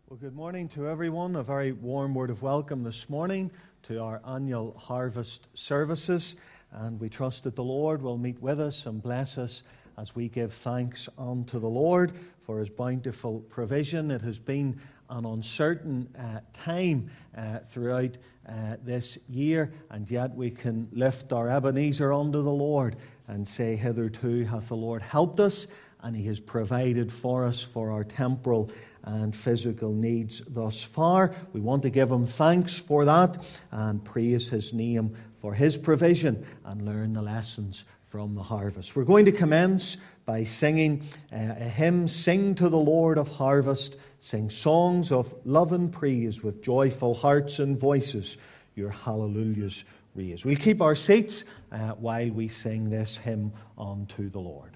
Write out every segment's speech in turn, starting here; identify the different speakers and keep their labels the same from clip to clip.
Speaker 1: Well, good morning to everyone. A very warm word of welcome this morning to our annual harvest services. And we trust that the Lord will meet with us and bless us as we give thanks unto the Lord for His bountiful provision. It has been an uncertain time throughout this year, and yet we can lift our Ebenezer unto the Lord and say, hitherto hath the Lord helped us, and He has provided for us for our temporal and physical needs thus far. We want to give Him thanks for that and praise His name for His provision and learn the lessons from the harvest. We're going to commence by singing a hymn, Sing to the Lord of Harvest, sing songs of love and praise with joyful hearts and voices, your hallelujahs raise. We'll keep our seats while we sing this hymn unto the Lord.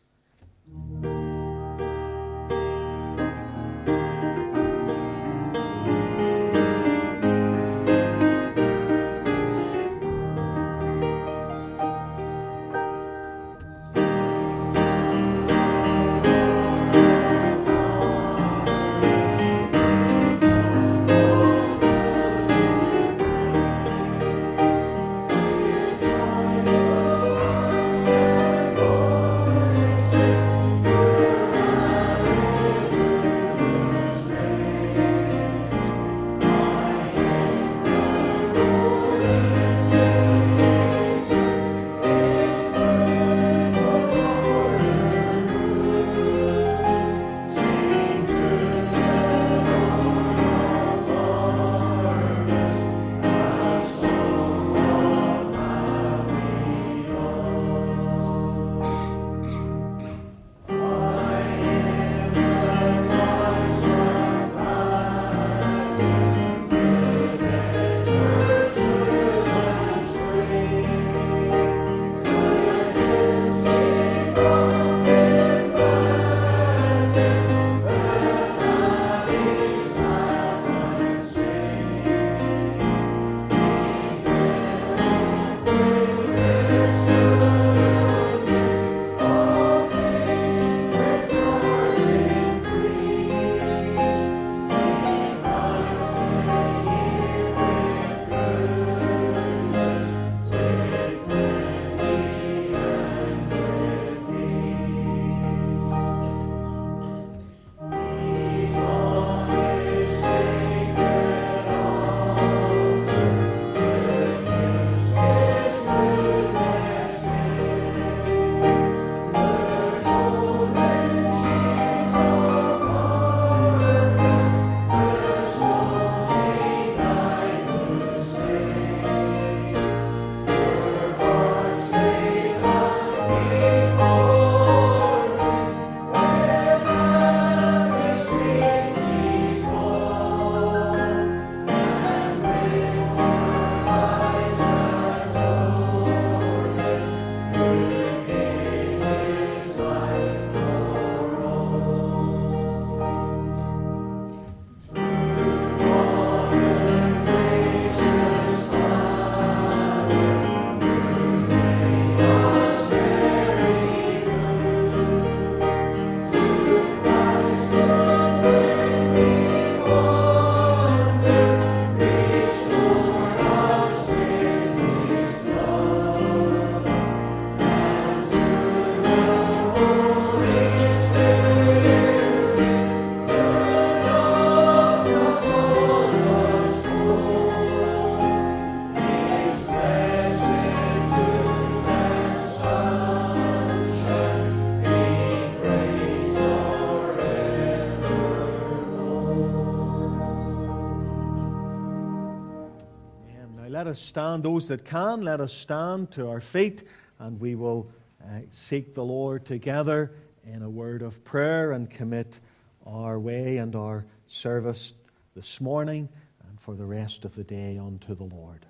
Speaker 1: Let us stand, those that can, let us stand to our feet, and we will seek the Lord together in a word of prayer and commit our way and our service this morning and for the rest of the day unto the Lord.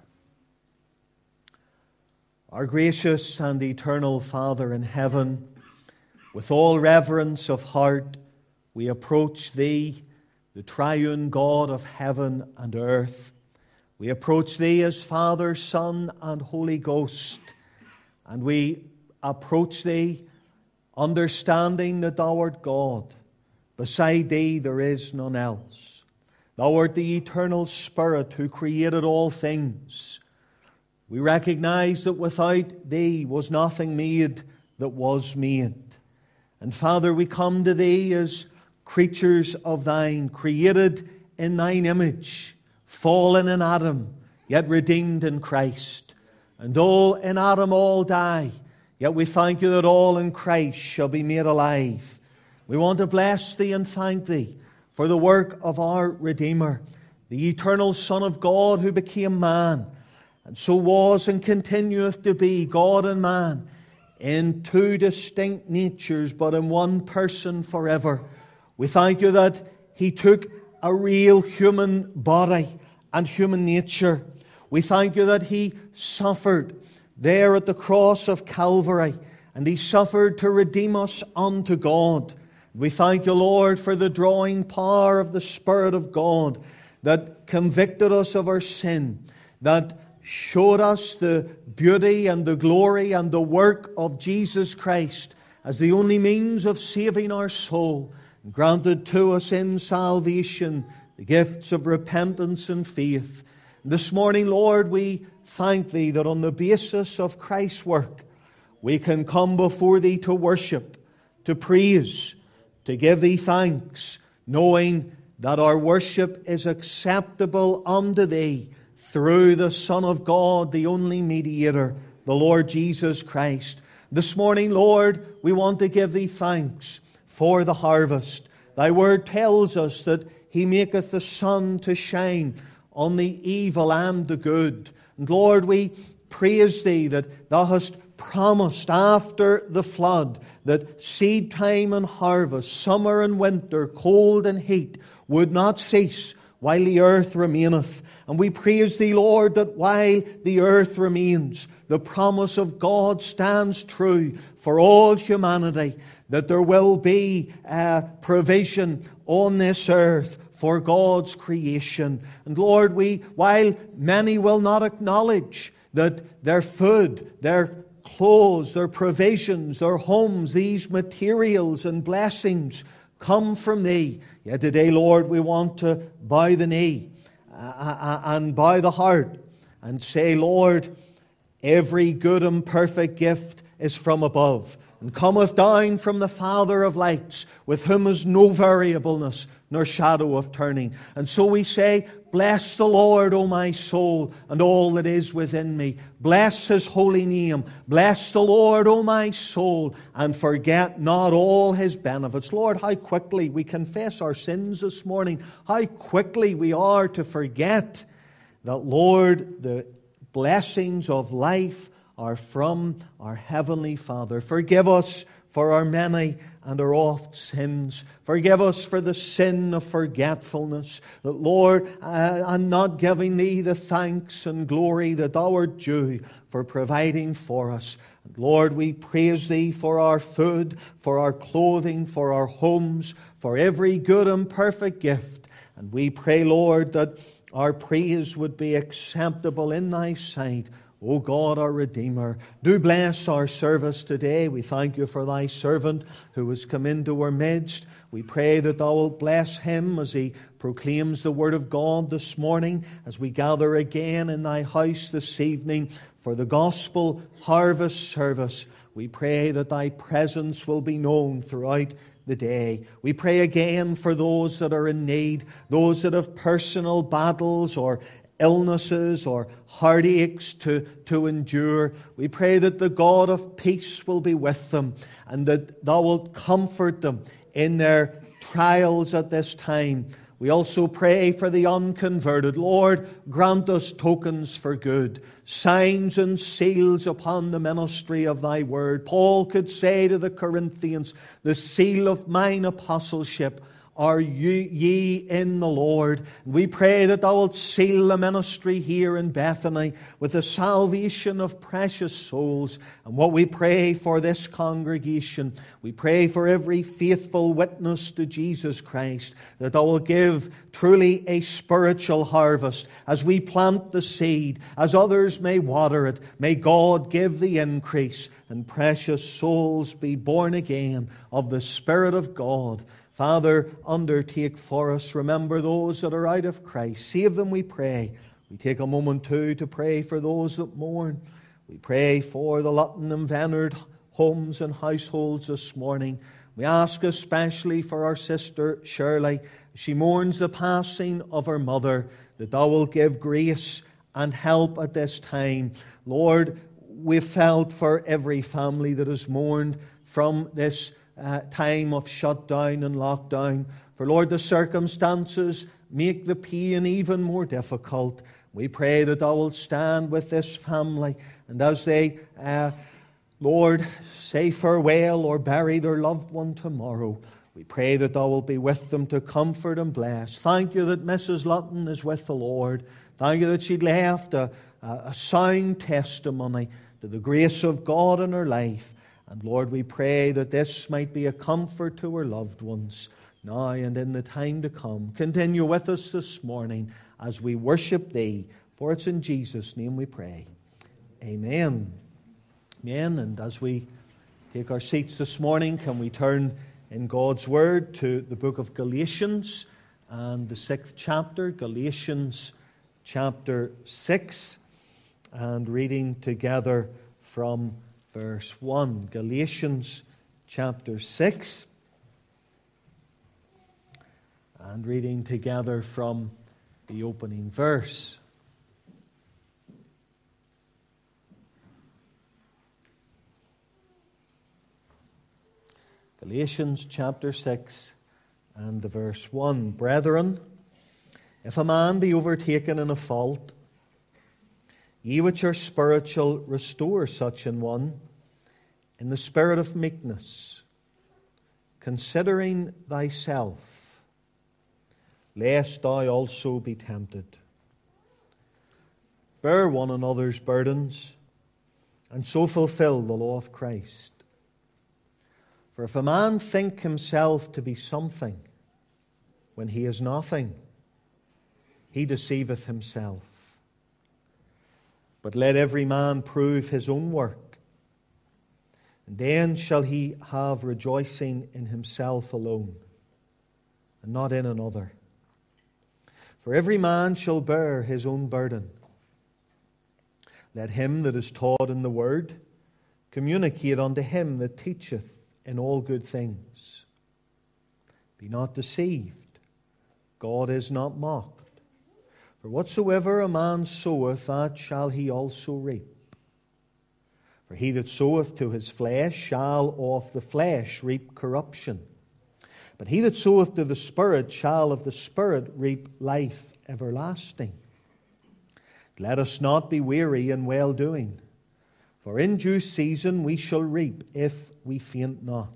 Speaker 1: Our gracious and eternal Father in heaven, with all reverence of heart, we approach Thee, the triune God of heaven and earth. We approach Thee as Father, Son, and Holy Ghost, and we approach Thee understanding that Thou art God. Beside Thee there is none else. Thou art the eternal Spirit who created all things. We recognize that without Thee was nothing made that was made. And Father, we come to Thee as creatures of Thine, created in Thine image, fallen in Adam, yet redeemed in Christ. And though in Adam all die, yet we thank You that all in Christ shall be made alive. We want to bless Thee and thank Thee for the work of our Redeemer, the eternal Son of God who became man, and so was and continueth to be God and man in two distinct natures, but in one person forever. We thank You that He took a real human body and human nature. We thank You that He suffered there at the cross of Calvary, and He suffered to redeem us unto God. We thank You, Lord, for the drawing power of the Spirit of God that convicted us of our sin, that showed us the beauty and the glory and the work of Jesus Christ as the only means of saving our soul, and granted to us in salvation the gifts of repentance and faith. This morning, Lord, we thank Thee that on the basis of Christ's work, we can come before Thee to worship, to praise, to give Thee thanks, knowing that our worship is acceptable unto Thee through the Son of God, the only mediator, the Lord Jesus Christ. This morning, Lord, we want to give Thee thanks for the harvest. Thy word tells us that He maketh the sun to shine on the evil and the good. And Lord, we praise Thee that Thou hast promised after the flood that seed time and harvest, summer and winter, cold and heat would not cease while the earth remaineth. And we praise Thee, Lord, that while the earth remains, the promise of God stands true for all humanity, that there will be provision on this earth for God's creation. And Lord, while many will not acknowledge that their food, their clothes, their provisions, their homes, these materials and blessings come from Thee, yet today, Lord, we want to bow the knee and bow the heart and say, Lord, every good and perfect gift is from above, and cometh down from the Father of lights, with whom is no variableness nor shadow of turning. And so we say, bless the Lord, O my soul, and all that is within me. Bless His holy name. Bless the Lord, O my soul, and forget not all His benefits. Lord, how quickly we confess our sins this morning. How quickly we are to forget that, Lord, the blessings of life are from our Heavenly Father. Forgive us for our many and our oft sins. Forgive us for the sin of forgetfulness, that, Lord, and not giving Thee the thanks and glory that Thou art due for providing for us. And Lord, we praise Thee for our food, for our clothing, for our homes, for every good and perfect gift. And we pray, Lord, that our praise would be acceptable in Thy sight, O God, our Redeemer. Do bless our service today. We thank You for Thy servant who has come into our midst. We pray that Thou wilt bless him as he proclaims the Word of God this morning, as we gather again in Thy house this evening for the Gospel Harvest service. We pray that Thy presence will be known throughout the day. We pray again for those that are in need, those that have personal battles or illnesses or heartaches to endure. We pray that the God of peace will be with them, and that Thou wilt comfort them in their trials at this time. We also pray for the unconverted. Lord, grant us tokens for good, signs and seals upon the ministry of Thy word. Paul could say to the Corinthians, the seal of mine apostleship are ye in the Lord. We pray that Thou wilt seal the ministry here in Bethany with the salvation of precious souls. And what we pray for this congregation, we pray for every faithful witness to Jesus Christ, that Thou wilt give truly a spiritual harvest as we plant the seed, as others may water it. May God give the increase, and precious souls be born again of the Spirit of God. Father, undertake for us. Remember those that are out of Christ. Save them, we pray. We take a moment too to pray for those that mourn. We pray for the Lutton and Venard homes and households this morning. We ask especially for our sister Shirley. She mourns the passing of her mother, that thou wilt give grace and help at this time. Lord, we've felt for every family that has mourned from this time of shutdown and lockdown. For Lord, the circumstances make the pain even more difficult. We pray that thou wilt stand with this family, and as they, Lord, say farewell or bury their loved one tomorrow, we pray that thou wilt be with them to comfort and bless. Thank you that Mrs. Lutton is with the Lord. Thank you that she left a sound testimony to the grace of God in her life. And Lord, we pray that this might be a comfort to her loved ones now and in the time to come. Continue with us this morning as we worship Thee, for it's in Jesus' name we pray. Amen. Amen. And as we take our seats this morning, can we turn in God's Word to the book of Galatians and the 6th chapter, Galatians chapter 6, and reading together from verse 1. Galatians chapter 6, and reading together from the opening verse. Galatians chapter 6 and the verse 1. Brethren, if a man be overtaken in a fault, ye which are spiritual, restore such an one in the spirit of meekness, considering thyself, lest thou also be tempted. Bear one another's burdens, and so fulfill the law of Christ. For if a man think himself to be something, when he is nothing, he deceiveth himself. But let every man prove his own work, and then shall he have rejoicing in himself alone, and not in another. For every man shall bear his own burden. Let him that is taught in the word communicate unto him that teacheth in all good things. Be not deceived, God is not mocked. For whatsoever a man soweth, that shall he also reap. For he that soweth to his flesh shall of the flesh reap corruption. But he that soweth to the Spirit shall of the Spirit reap life everlasting. Let us not be weary in well-doing, for in due season we shall reap if we faint not.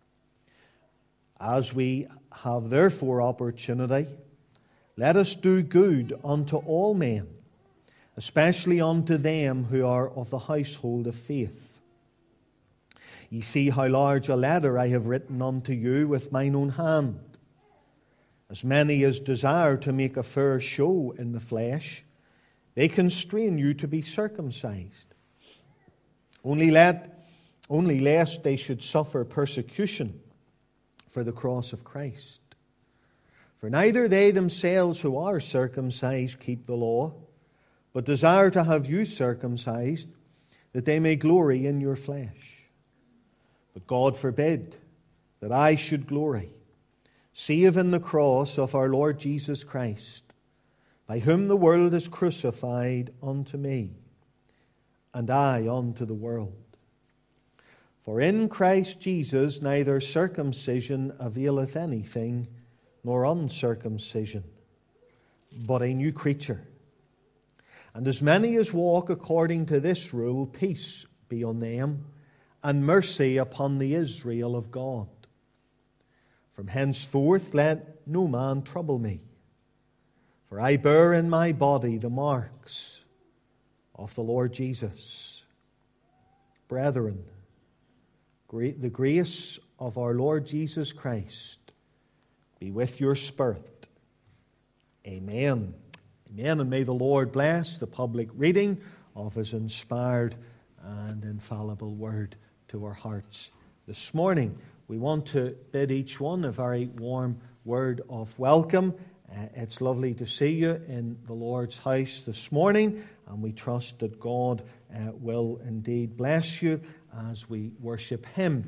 Speaker 1: As we have therefore opportunity, let us do good unto all men, especially unto them who are of the household of faith. Ye see how large a letter I have written unto you with mine own hand. As many as desire to make a fair show in the flesh, they constrain you to be circumcised. Only lest they should suffer persecution for the cross of Christ. For neither they themselves who are circumcised keep the law, but desire to have you circumcised, that they may glory in your flesh. But God forbid that I should glory, save in the cross of our Lord Jesus Christ, by whom the world is crucified unto me, and I unto the world. For in Christ Jesus neither circumcision availeth anything, nor uncircumcision, but a new creature. And as many as walk according to this rule, peace be on them, and mercy upon the Israel of God. From henceforth let no man trouble me, for I bear in my body the marks of the Lord Jesus. Brethren, the grace of our Lord Jesus Christ be with your spirit. Amen. Amen. And may the Lord bless the public reading of His inspired and infallible word to our hearts this morning. we want to bid each one a very warm word of welcome. It's lovely to see you in the Lord's house this morning, and we trust that God will indeed bless you as we worship Him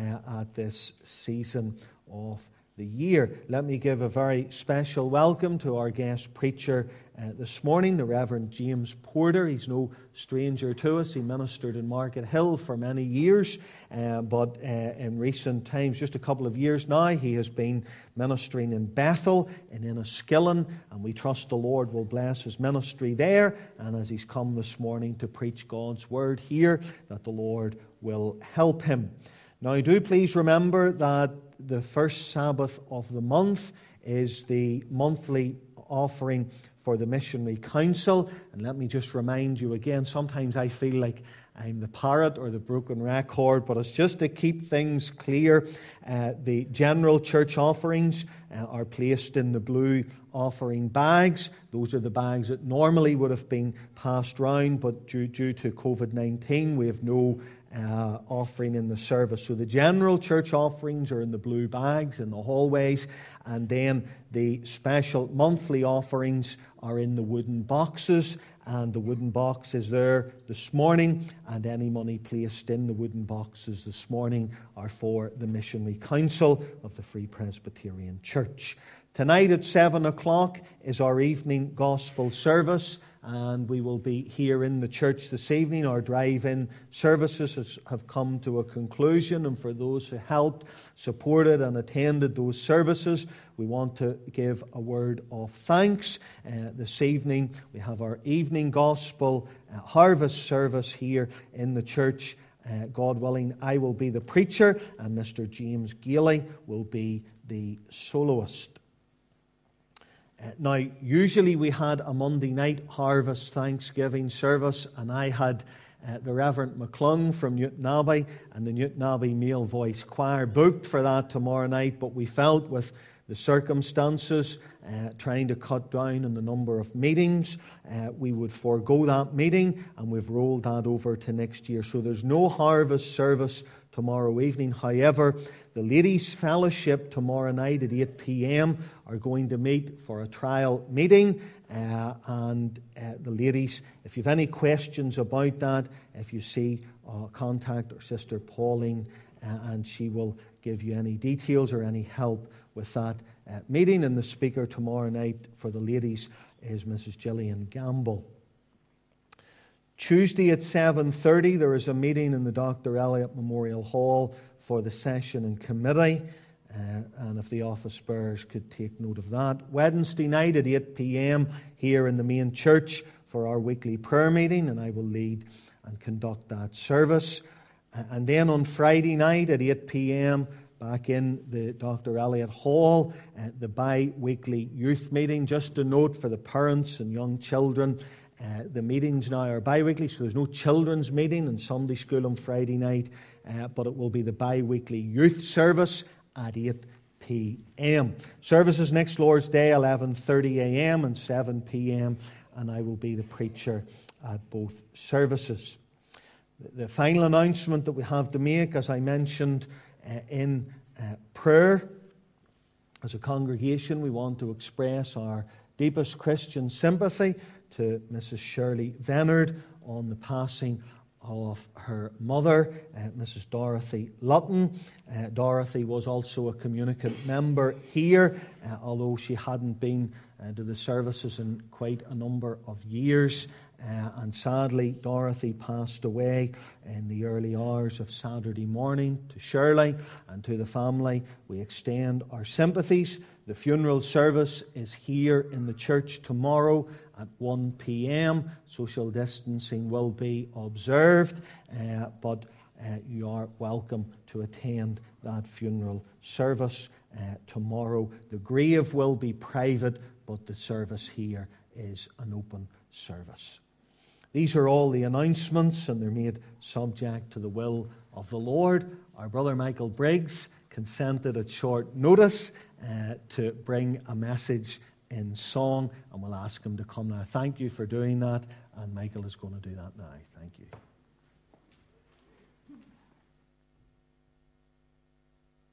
Speaker 1: at this season of the year. Let me give a very special welcome to our guest preacher this morning, the Reverend James Porter. He's no stranger to us. He ministered in Market Hill for many years, but in recent times, just a couple of years now, he has been ministering in Bethel and in Enniskillen, and we trust the Lord will bless his ministry there, and as he's come this morning to preach God's word here, that the Lord will help him. Now, do please remember that the first Sabbath of the month is the monthly offering for the Missionary Council. And let me just remind you again, sometimes I feel like I'm the parrot or the broken record, but it's just to keep things clear. The general church offerings are placed in the blue offering bags. Those are the bags that normally would have been passed round, but due to COVID-19, we have no offering in the service. So the general church offerings are in the blue bags in the hallways, and then the special monthly offerings are in the wooden boxes, and the wooden box is there this morning, and any money placed in the wooden boxes this morning are for the Missionary Council of the Free Presbyterian Church. Tonight at 7 o'clock is our evening gospel service, and we will be here in the church this evening. Our drive-in services have come to a conclusion, and for those who helped, supported and attended those services, we want to give a word of thanks. This evening we have our evening gospel harvest service here in the church. God willing, I will be the preacher, and Mr. James Gailey will be the soloist. Now, usually we had a Monday night harvest Thanksgiving service, and I had the Reverend McClung from Newtonabbey and the Newtonabbey Male Voice Choir booked for that tomorrow night, but we felt with the circumstances, trying to cut down on the number of meetings, we would forego that meeting, and we've rolled that over to next year. So there's no harvest service tomorrow evening. However, the Ladies' Fellowship tomorrow night at 8 p.m. are going to meet for a trial meeting, and the ladies, if you have any questions about that, if you see, contact our sister Pauline, and she will give you any details or any help with that meeting. And the speaker tomorrow night for the ladies is Mrs. Gillian Gamble. Tuesday at 7:30 there is a meeting in the Dr. Elliott Memorial Hall for the session and committee, and if the office bearers could take note of that. Wednesday night at 8 p.m. here in the main church for our weekly prayer meeting, and I will lead and conduct that service. And then on Friday night at 8 p.m. back in the Dr. Elliott Hall, the bi-weekly youth meeting. Just a note for the parents and young children, the meetings now are bi-weekly, so there's no children's meeting and Sunday school on Friday night, but it will be the bi-weekly youth service at 8 p.m. Services next Lord's Day, 11:30 a.m. and 7 p.m, and I will be the preacher at both services. The final announcement that we have to make, as I mentioned in prayer, as a congregation, we want to express our deepest Christian sympathy to Mrs. Shirley Venard on the passing of her mother, Mrs. Dorothy Lutton. Dorothy was also a communicant member here, although she hadn't been to the services in quite a number of years. And sadly, Dorothy passed away in the early hours of Saturday morning. To Shirley and to the family, we extend our sympathies. The funeral service is here in the church tomorrow at 1 p.m. Social distancing will be observed, but you are welcome to attend that funeral service tomorrow. The grave will be private, but the service here is an open service. These are all the announcements, and they're made subject to the will of the Lord. Our brother Michael Briggs consented at short notice to bring a message in song, and we'll ask him to come now. Thank you for doing that, and Michael is going to do that now. Thank you.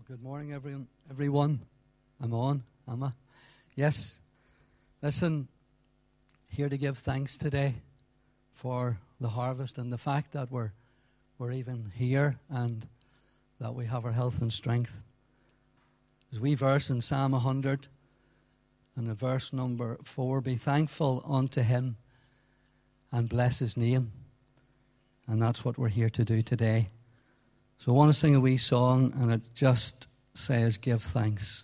Speaker 2: Good morning, everyone. I'm on, am I? Yes. Listen, here to give thanks today for the harvest and the fact that we're even here and that we have our health and strength. As we verse in Psalm 100 and the verse number 4, be thankful unto him and bless his name. And that's what we're here to do today. So I want to sing a wee song, and it just says, give thanks.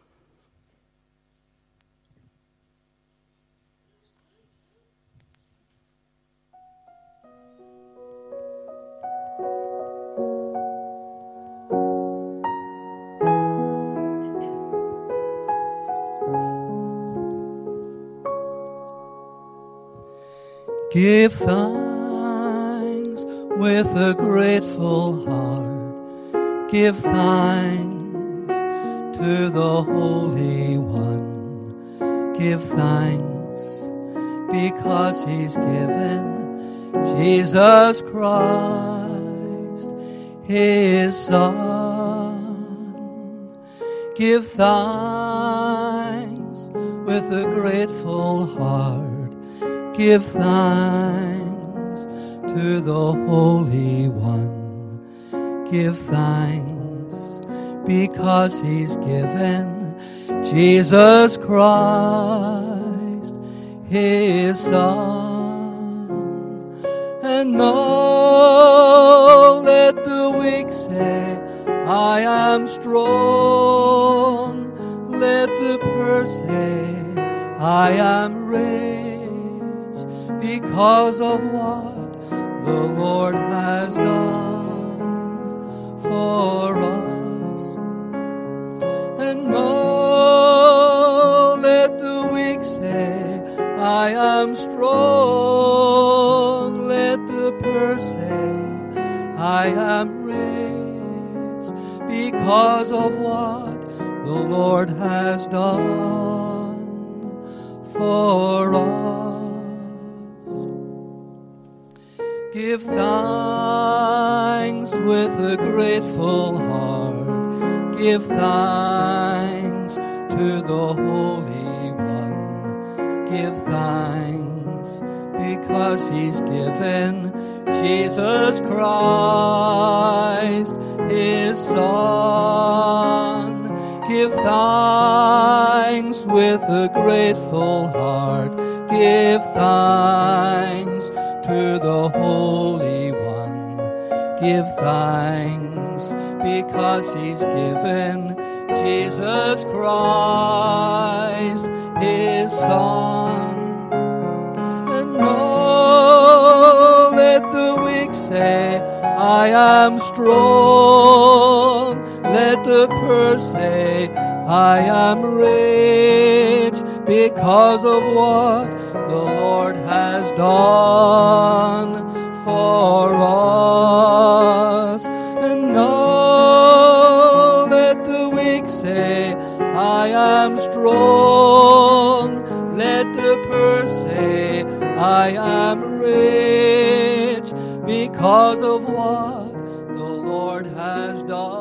Speaker 2: Give thanks with a grateful heart. Give thanks to the Holy One. Give thanks because he's given Jesus Christ, his Son. Give thanks with a grateful heart. Give thanks to the Holy One. Give thanks because he's given Jesus Christ, his Son. And now let the weak say, I am strong. Let the poor say, I am rich. Because of what the Lord has done for us. And now let the weak say, I am strong. Let the poor say, I am rich. Because of what the Lord has done for us. Give thanks with a grateful heart. Give thanks to the Holy One. Give thanks because he's given Jesus Christ, his Son. Give thanks with a grateful heart. Give thanks to the Holy One. Give thanks because he's given Jesus Christ, his Son. And now let the weak say, I am strong. Let the poor say, I am rich. Because of what the Lord has done for us. And now let the weak say, I am strong. Let the poor say, I am rich. Because of what the Lord has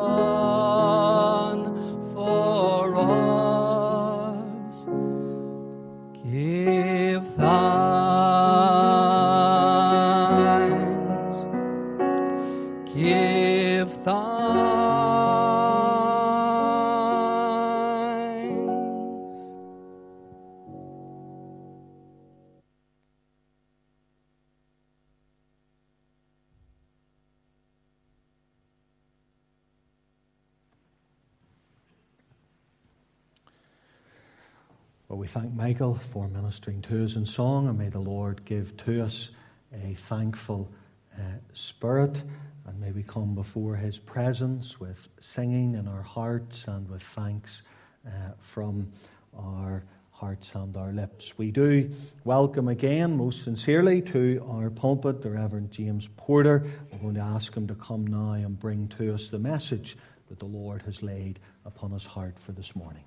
Speaker 2: done for us. Give thanks. Give thanks.
Speaker 1: Well, we thank Michael for ministering to us in song, and may the Lord give to us a thankful spirit, and may we come before his presence with singing in our hearts and with thanks from our hearts and our lips. We do welcome again most sincerely to our pulpit the Reverend James Porter. We're going to ask him to come now and bring to us the message that the Lord has laid upon his heart for this morning.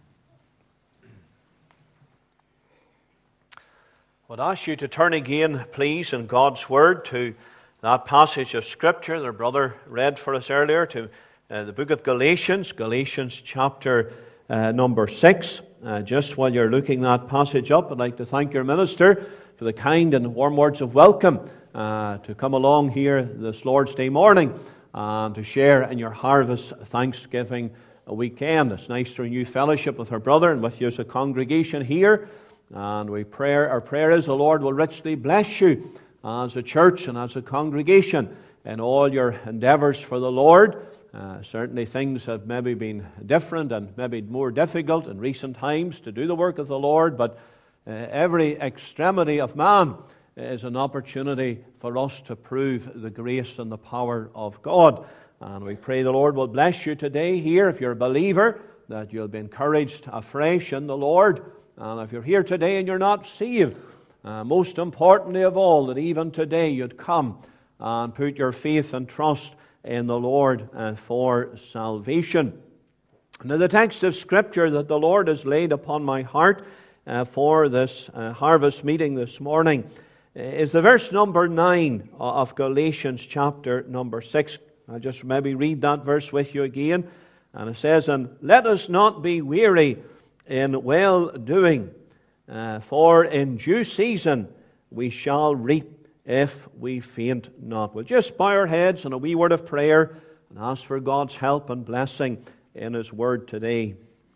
Speaker 3: I would ask you to turn again, please, in God's Word to that passage of Scripture that our brother read for us earlier, to the book of Galatians, Galatians chapter number 6. Just while you're looking that passage up, I'd like to thank your minister for the kind and warm words of welcome to come along here this Lord's Day morning and to share in your Harvest Thanksgiving weekend. It's nice to renew fellowship with our brother and with you as a congregation here. And our prayer is the Lord will richly bless you as a church and as a congregation in all your endeavors for the Lord. Certainly things have maybe been different and maybe more difficult in recent times to do the work of the Lord, but every extremity of man is an opportunity for us to prove the grace and the power of God. And we pray the Lord will bless you today here. If you're a believer, that you'll be encouraged afresh in the Lord. And if you're here today and you're not saved, most importantly of all, that even today you'd come and put your faith and trust in the Lord for salvation. Now, the text of Scripture that the Lord has laid upon my heart for this harvest meeting this morning is the verse number 9 of Galatians chapter number 6. I'll just maybe read that verse with you again. And it says, "And let us not be weary in well-doing, for in due season we shall reap if we faint not." We'll just bow our heads in a wee word of prayer and ask for God's help and blessing in His Word today.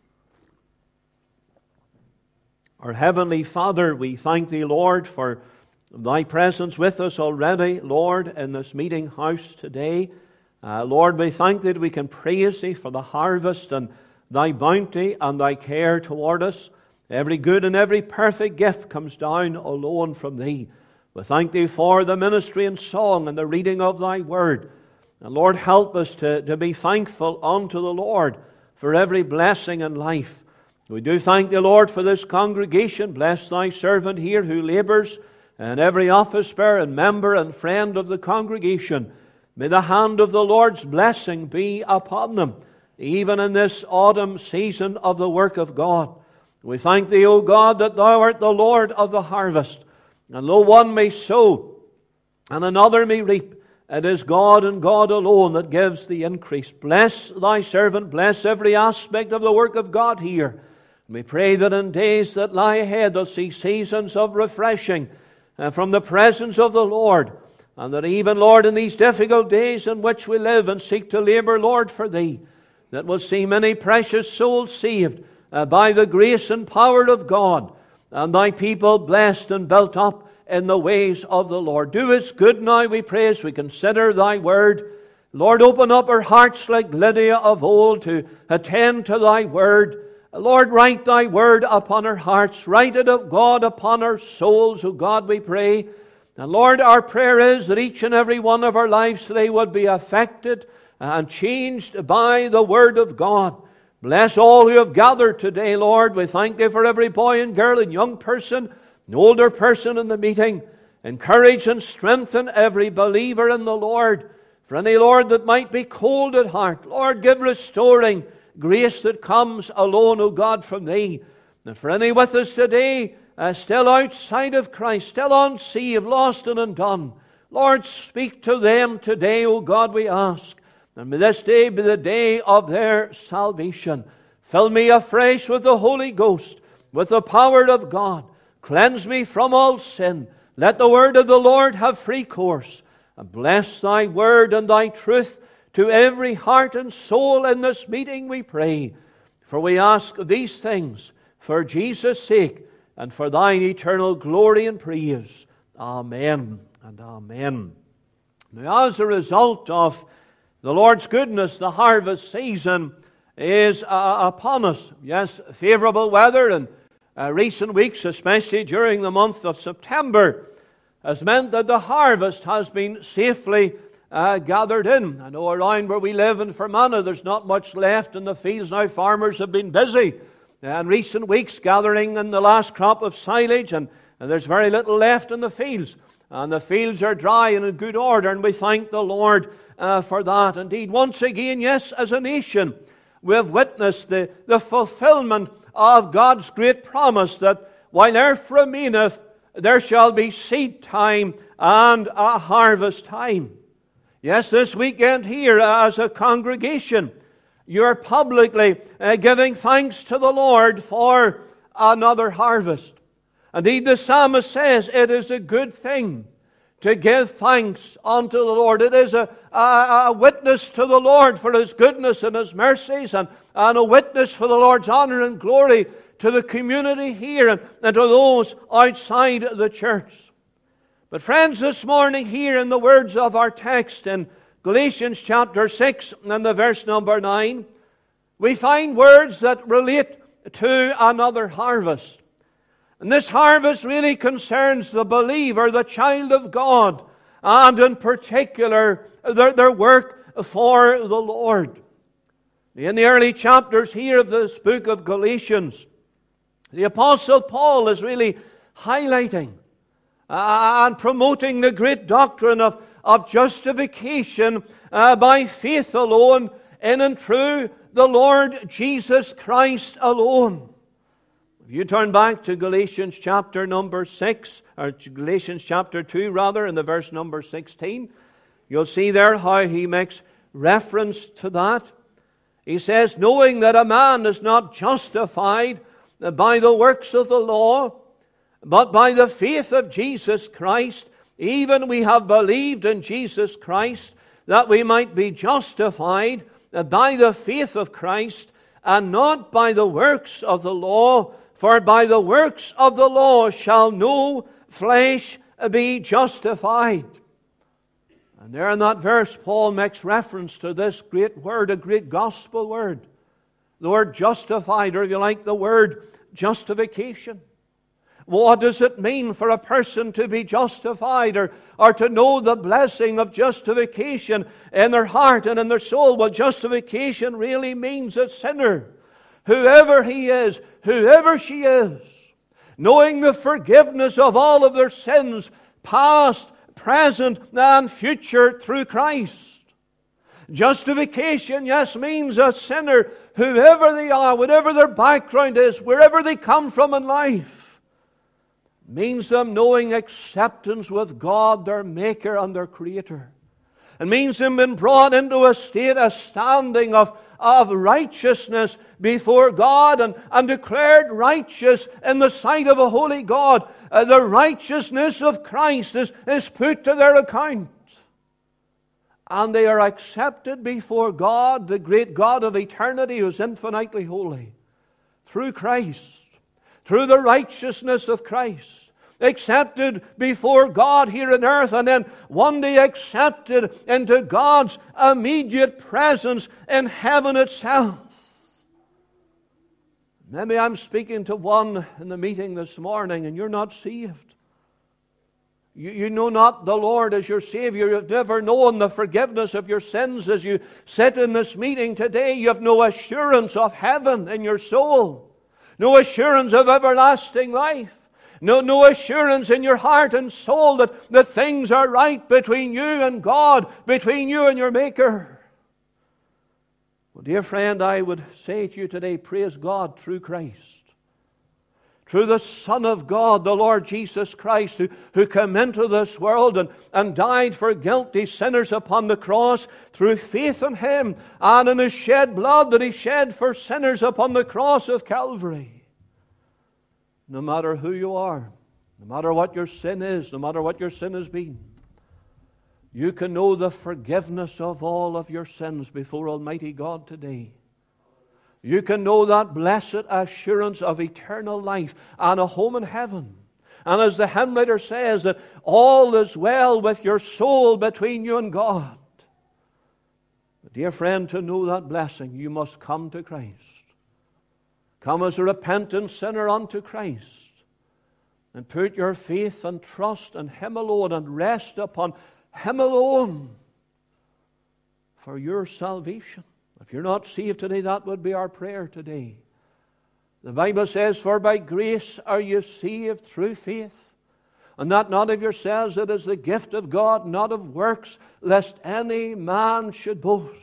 Speaker 3: Our Heavenly Father, we thank Thee, Lord, for Thy presence with us already, Lord, in this meeting house today. Lord, we thank Thee that we can praise Thee for the harvest and Thy bounty and Thy care toward us. Every good and every perfect gift comes down alone from Thee. We thank Thee for the ministry and song and the reading of Thy Word. And Lord, help us to be thankful unto the Lord for every blessing in life. We do thank Thee, Lord, for this congregation. Bless Thy servant here who labors, and every office bearer and member and friend of the congregation. May the hand of the Lord's blessing be upon them, even in this autumn season of the work of God. We thank Thee, O God, that Thou art the Lord of the harvest. And though one may sow and another may reap, it is God and God alone that gives the increase. Bless Thy servant, bless every aspect of the work of God here. We pray that in days that lie ahead they'll see seasons of refreshing from the presence of the Lord. And that even, Lord, in these difficult days in which we live and seek to labor, Lord, for Thee, that we'll see many precious souls saved by the grace and power of God, and Thy people blessed and built up in the ways of the Lord. Do us good now, we pray, as we consider Thy Word. Lord, open up our hearts like Lydia of old to attend to Thy Word. Lord, write Thy Word upon our hearts. Write it, of God, upon our souls, O God, we pray. And Lord, our prayer is that each and every one of our lives today would be affected and changed by the Word of God. Bless all who have gathered today, Lord. We thank Thee for every boy and girl and young person, an older person in the meeting. Encourage and strengthen every believer in the Lord. For any, Lord, that might be cold at heart, Lord, give restoring grace that comes alone, O God, from Thee. And for any with us today, still outside of Christ, still unsaved, lost and undone, Lord, speak to them today, O God, we ask. And may this day be the day of their salvation. Fill me afresh with the Holy Ghost, with the power of God. Cleanse me from all sin. Let the word of the Lord have free course. And bless Thy Word and Thy truth to every heart and soul in this meeting, we pray. For we ask these things for Jesus' sake and for Thine eternal glory and praise. Amen and amen. Now, as a result of the Lord's goodness, the harvest season is upon us. Yes, favorable weather in recent weeks, especially during the month of September, has meant that the harvest has been safely gathered in. I know around where we live in Fermanagh, there's not much left in the fields now. Farmers have been busy in recent weeks gathering in the last crop of silage, and there's very little left in the fields. And the fields are dry and in good order, and we thank the Lord for that. Indeed, once again, yes, as a nation, we have witnessed the fulfillment of God's great promise that while earth remaineth, there shall be seed time and a harvest time. Yes, this weekend here as a congregation, you're publicly giving thanks to the Lord for another harvest. Indeed, the psalmist says it is a good thing to give thanks unto the Lord. It is a witness to the Lord for His goodness and His mercies, and a witness for the Lord's honor and glory to the community here and to those outside the church. But friends, this morning here in the words of our text in Galatians chapter 6 and the verse number 9, we find words that relate to another harvest. And this harvest really concerns the believer, the child of God, and in particular their work for the Lord. In the early chapters here of this book of Galatians, the Apostle Paul is really highlighting and promoting the great doctrine of justification by faith alone, in and through the Lord Jesus Christ alone. If you turn back to Galatians chapter number 6, or Galatians chapter 2 rather, in the verse number 16, you'll see there how he makes reference to that. He says, knowing that a man is not justified by the works of the law, but by the faith of Jesus Christ, even we have believed in Jesus Christ, that we might be justified by the faith of Christ, and not by the works of the law. For by the works of the law shall no flesh be justified. And there in that verse, Paul makes reference to this great word, a great gospel word. The word justified, or if you like, the word justification. What does it mean for a person to be justified, or to know the blessing of justification in their heart and in their soul? Well, justification really means a sinner, whoever he is, whoever she is, knowing the forgiveness of all of their sins, past, present, and future through Christ. Justification, yes, means a sinner, whoever they are, whatever their background is, wherever they come from in life, means them knowing acceptance with God, their Maker and their Creator. It means them being brought into a state, a standing of righteousness before God, and declared righteous in the sight of a holy God. The righteousness of Christ is put to their account. And they are accepted before God, the great God of eternity, who is infinitely holy, through Christ, through the righteousness of Christ. Accepted before God here on earth, and then one day accepted into God's immediate presence in heaven itself. Maybe I'm speaking to one in the meeting this morning and you're not saved. You know not the Lord as your Savior. You've never known the forgiveness of your sins. As you sit in this meeting today, you have no assurance of heaven in your soul. No assurance of everlasting life. No assurance in your heart and soul that things are right between you and God, between you and your Maker. Well, dear friend, I would say to you today, praise God through Christ. Through the Son of God, the Lord Jesus Christ, who came into this world and died for guilty sinners upon the cross, through faith in Him and in His shed blood that He shed for sinners upon the cross of Calvary. No matter who you are, no matter what your sin is, no matter what your sin has been, you can know the forgiveness of all of your sins before Almighty God today. You can know that blessed assurance of eternal life and a home in heaven. And as the hymn writer says, that all is well with your soul between you and God. But dear friend, to know that blessing, you must come to Christ. Come as a repentant sinner unto Christ, and put your faith and trust in Him alone, and rest upon Him alone for your salvation. If you're not saved today, that would be our prayer today. The Bible says, for by grace are you saved through faith, and that not of yourselves, it is the gift of God, not of works, lest any man should boast.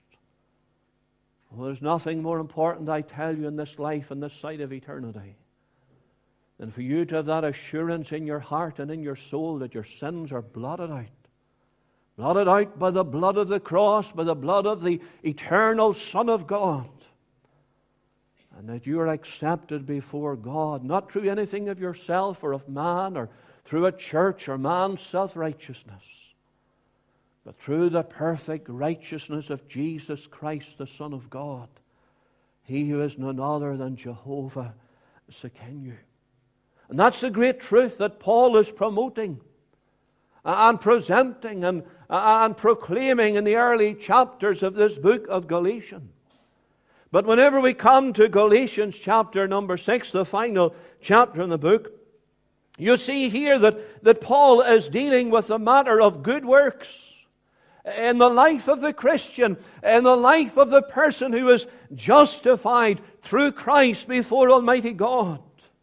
Speaker 3: Well, there's nothing more important, I tell you, in this life and this side of eternity than for you to have that assurance in your heart and in your soul that your sins are blotted out, blotted out by the blood of the cross, by the blood of the eternal Son of God. And that you are accepted before God, not through anything of yourself or of man, or through a church or man's self-righteousness, but through the perfect righteousness of Jesus Christ, the Son of God, He who is none other than Jehovah Sekenu. And that's the great truth that Paul is promoting and presenting and proclaiming in the early chapters of this book of Galatians. But whenever we come to Galatians chapter number 6, the final chapter in the book, you see here that Paul is dealing with the matter of good works in the life of the Christian, in the life of the person who is justified through Christ before Almighty God.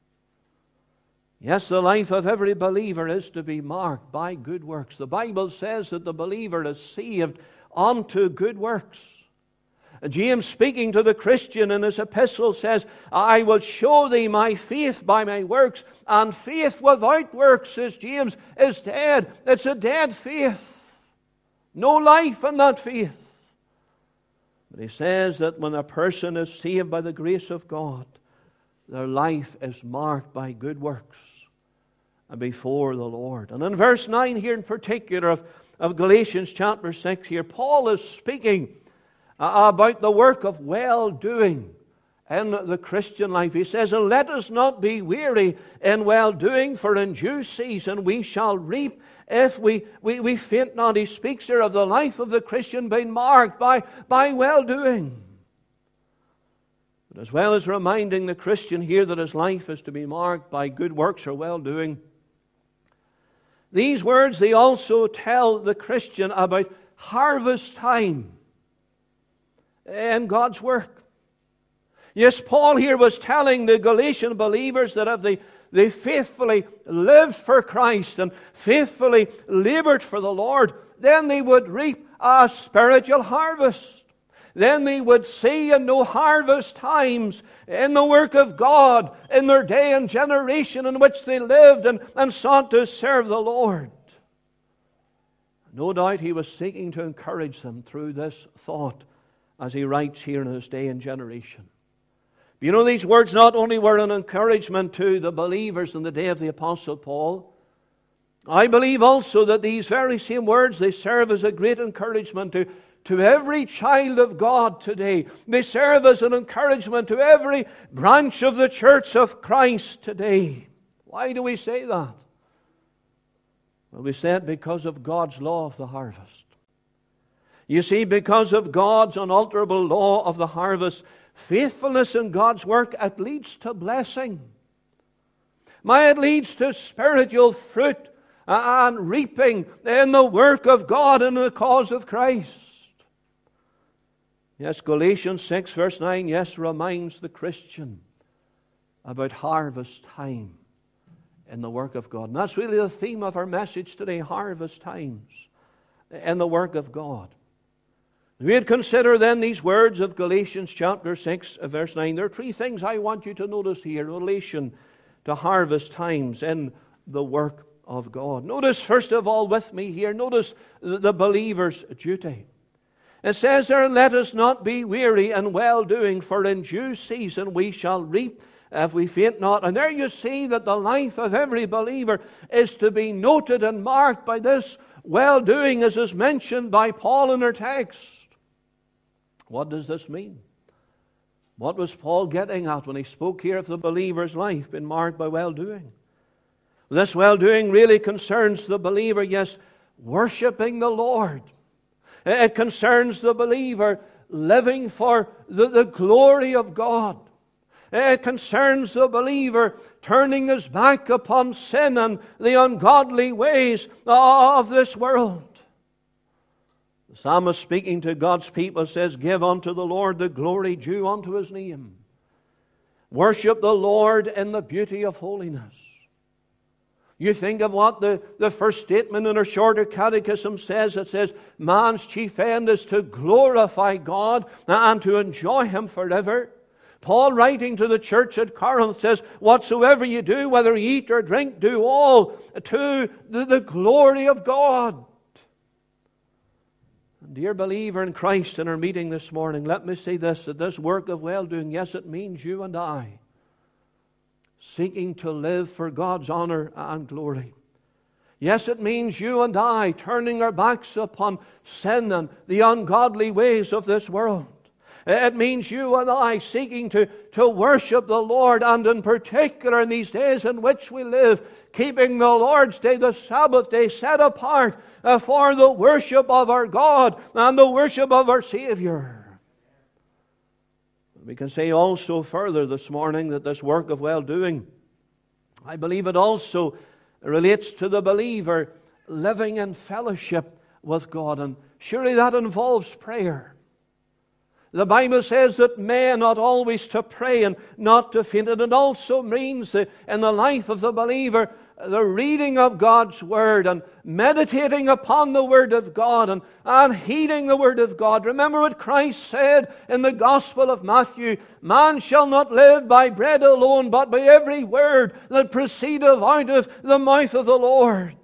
Speaker 3: Yes, the life of every believer is to be marked by good works. The Bible says that the believer is saved unto good works. James, speaking to the Christian in his epistle, says, I will show thee my faith by my works, and faith without works, says James, is dead. It's a dead faith. No life in that faith. But he says that when a person is saved by the grace of God, their life is marked by good works before the Lord. And in verse 9 here in particular of Galatians chapter 6 here, Paul is speaking about the work of well-doing in the Christian life. He says, and let us not be weary in well-doing, for in due season we shall reap if we faint not. He speaks here of the life of the Christian being marked by well-doing. But as well as reminding the Christian here that his life is to be marked by good works or well-doing, these words, they also tell the Christian about harvest time in God's work. Yes, Paul here was telling the Galatian believers that if they faithfully lived for Christ and faithfully labored for the Lord, then they would reap a spiritual harvest. Then they would see and know harvest times in the work of God, in their day and generation in which they lived and sought to serve the Lord. No doubt he was seeking to encourage them through this thought as he writes here in his day and generation. You know, these words not only were an encouragement to the believers in the day of the Apostle Paul, I believe also that these very same words, they serve as a great encouragement to every child of God today. They serve as an encouragement to every branch of the Church of Christ today. Why do we say that? Well, we say it because of God's law of the harvest. You see, because of God's unalterable law of the harvest, faithfulness in God's work, it leads to blessing. It leads to spiritual fruit and reaping in the work of God and the cause of Christ. Yes, Galatians 6 verse 9, yes, reminds the Christian about harvest time in the work of God. And that's really the theme of our message today, harvest times in the work of God. We would consider then these words of Galatians chapter 6 verse 9. There are three things I want you to notice here in relation to harvest times in the work of God. Notice first of all with me here, notice the believer's duty. It says there, let us not be weary in well-doing, for in due season we shall reap if we faint not. And there you see that the life of every believer is to be noted and marked by this well-doing, as is mentioned by Paul in our text. What does this mean? What was Paul getting at when he spoke here of the believer's life being marked by well-doing? This well-doing really concerns the believer, yes, worshiping the Lord. It concerns the believer living for the glory of God. It concerns the believer turning his back upon sin and the ungodly ways of this world. The psalmist, speaking to God's people, says, give unto the Lord the glory due unto His name. Worship the Lord in the beauty of holiness. You think of what the first statement in our shorter catechism says. It says, man's chief end is to glorify God and to enjoy Him forever. Paul, writing to the church at Corinth, says, whatsoever you do, whether you eat or drink, do all to the glory of God. Dear believer in Christ in our meeting this morning, let me say this, that this work of well-doing, yes, it means you and I seeking to live for God's honor and glory. Yes, it means you and I turning our backs upon sin and the ungodly ways of this world. It means you and I seeking to worship the Lord, and in particular in these days in which we live, keeping the Lord's Day, the Sabbath day, set apart for the worship of our God and the worship of our Savior. We can say also further this morning that this work of well-doing, I believe it also relates to the believer living in fellowship with God, and surely that involves prayer. The Bible says that men ought always to pray and not to faint. And it also means that in the life of the believer, the reading of God's Word and meditating upon the Word of God and heeding the Word of God. Remember what Christ said in the Gospel of Matthew, "Man shall not live by bread alone, but by every word that proceedeth out of the mouth of the Lord."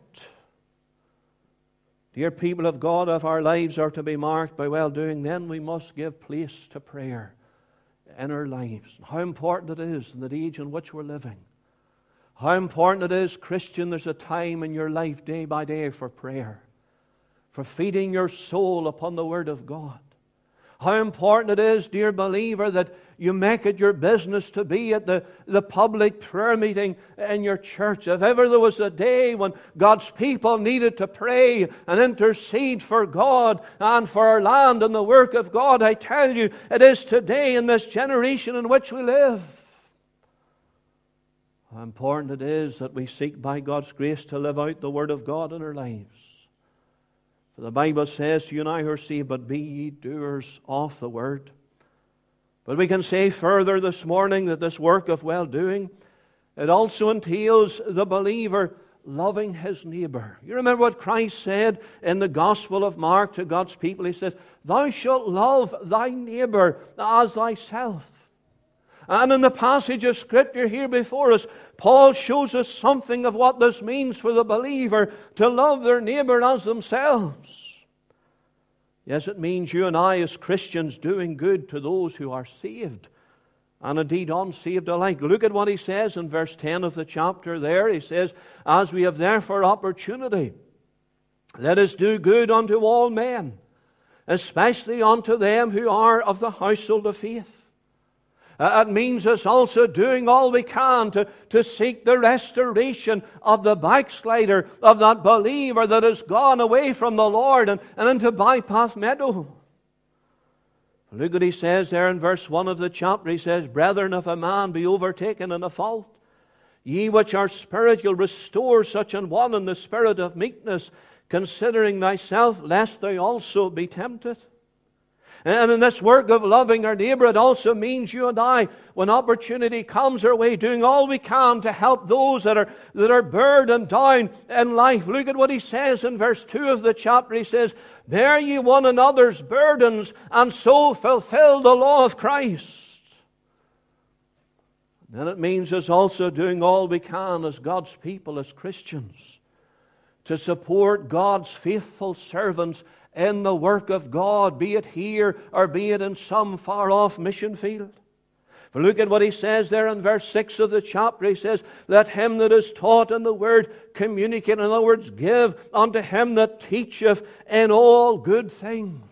Speaker 3: Dear people of God, if our lives are to be marked by well-doing, then we must give place to prayer in our lives. How important it is in the age in which we're living. How important it is, Christian, there's a time in your life day by day for prayer, for feeding your soul upon the Word of God. How important it is, dear believer, that you make it your business to be at the public prayer meeting in your church. If ever there was a day when God's people needed to pray and intercede for God and for our land and the work of God, I tell you, it is today in this generation in which we live. How important it is that we seek by God's grace to live out the Word of God in our lives. For the Bible says to you and I who are saved, "But be ye doers of the Word." But we can say further this morning that this work of well-doing, it also entails the believer loving his neighbor. You remember what Christ said in the Gospel of Mark to God's people. He says, "Thou shalt love thy neighbor as thyself." And in the passage of Scripture here before us, Paul shows us something of what this means for the believer to love their neighbor as themselves. Yes, it means you and I as Christians doing good to those who are saved, and indeed unsaved alike. Look at what he says in verse 10 of the chapter there. He says, "As we have therefore opportunity, let us do good unto all men, especially unto them who are of the household of faith." It means us also doing all we can to seek the restoration of the backslider, of that believer that has gone away from the Lord and into Bypath Meadow. Look what he says there in verse 1 of the chapter. He says, "Brethren, if a man be overtaken in a fault, ye which are spiritual, restore such an one in the spirit of meekness, considering thyself, lest thou also be tempted." And in this work of loving our neighbor, it also means you and I, when opportunity comes our way, doing all we can to help those that are burdened down in life. Look at what he says in verse 2 of the chapter. He says, "Bear ye one another's burdens, and so fulfill the law of Christ." Then it means us also doing all we can as God's people, as Christians, to support God's faithful servants in the work of God, be it here or be it in some far-off mission field. For look at what he says there in verse 6 of the chapter. He says, "Let him that is taught in the word communicate." In other words, give unto him that teacheth in all good things.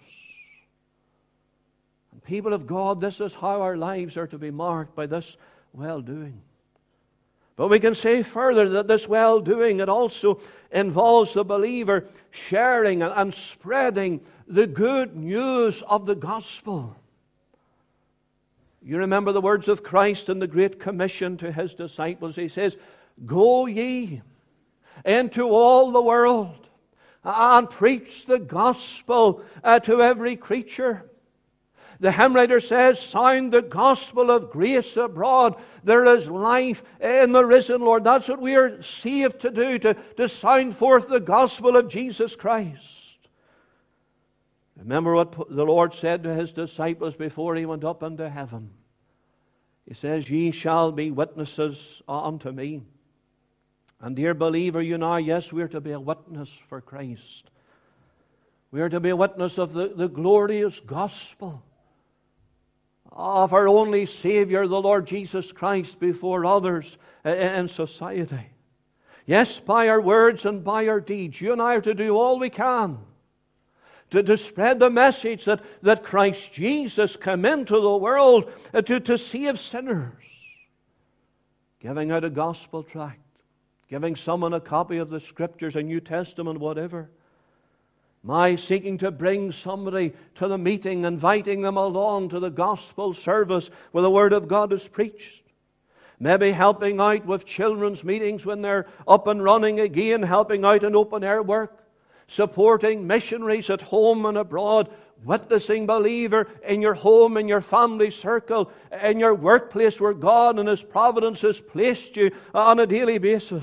Speaker 3: And people of God, this is how our lives are to be marked, by this well-doing. But we can say further that this well-doing, it also involves the believer sharing and spreading the good news of the gospel. You remember the words of Christ in the Great Commission to His disciples. He says, "Go ye into all the world and preach the gospel to every creature." The hymn writer says, "Sound the gospel of grace abroad. There is life in the risen Lord." That's what we are saved to do, to sound forth the gospel of Jesus Christ. Remember what the Lord said to His disciples before He went up into heaven. He says, "Ye shall be witnesses unto me." And dear believer, you and I, yes, we're to be a witness for Christ. We are to be a witness of the glorious gospel of our only Savior, the Lord Jesus Christ, before others in society. Yes, by our words and by our deeds, you and I are to do all we can to spread the message that Christ Jesus came into the world to save sinners. Giving out a gospel tract, giving someone a copy of the Scriptures, a New Testament, whatever. My seeking to bring somebody to the meeting, inviting them along to the gospel service where the Word of God is preached. Maybe helping out with children's meetings when they're up and running again, helping out in open air work, supporting missionaries at home and abroad, witnessing believer in your home, in your family circle, in your workplace where God and His providence has placed you on a daily basis.